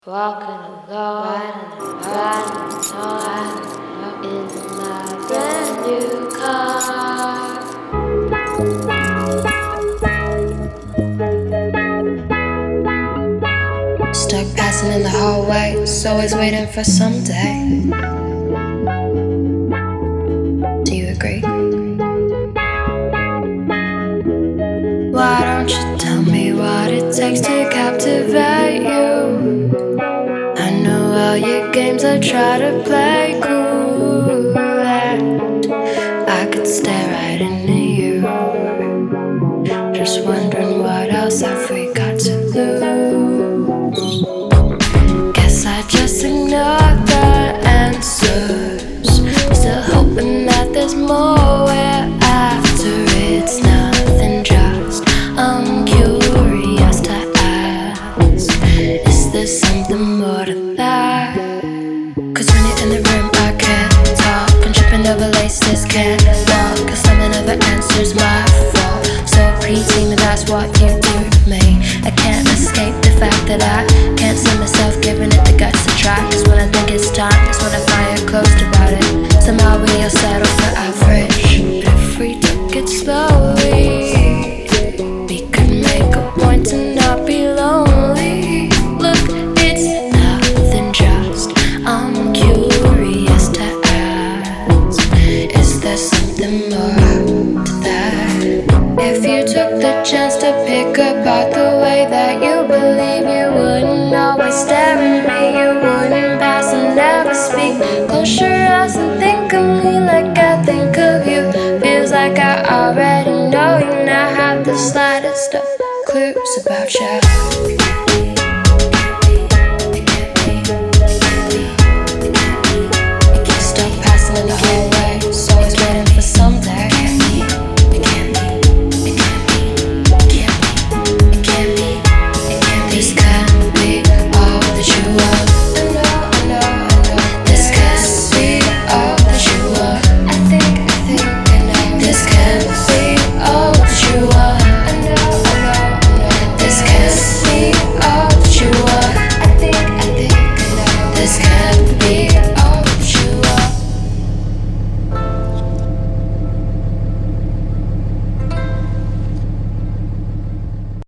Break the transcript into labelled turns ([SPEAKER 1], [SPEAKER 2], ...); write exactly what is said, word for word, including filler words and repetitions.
[SPEAKER 1] Walking alone, riding and riding alone in my brand new car. Stuck passing in the hallways, always waiting for someday. Do you agree? Why don't you tell me what it takes to captivate you? I know all your games, I try to play cool, and I could stare right into you. Just wondering what else have we got to lose. Guess I just ignore the answers, still hoping that there's more where after it's nothing, just I'm curious to ask, is there something more to that? Cause when you're in the room I can't talk, I'm tripping over laces, can't walk, cause something never answers my fault. So preteen, that's what you do to me. I can't escape the fact that I can't see myself giving it the guts to try. Cause when I think it's time, that's when I find you closed about it. Somehow we all settle for average, but if we took it slowly, we could make a point to not be lonely. Look, it's nothing, just I'm curious to ask, is there something more to that? If you took the chance to pick apart the way that you believe, you wouldn't always stare at me, you wouldn't pass and never speak. Close your eyes and think of me like I think of you. Feels like I already know you, now have the slightest of clues about you.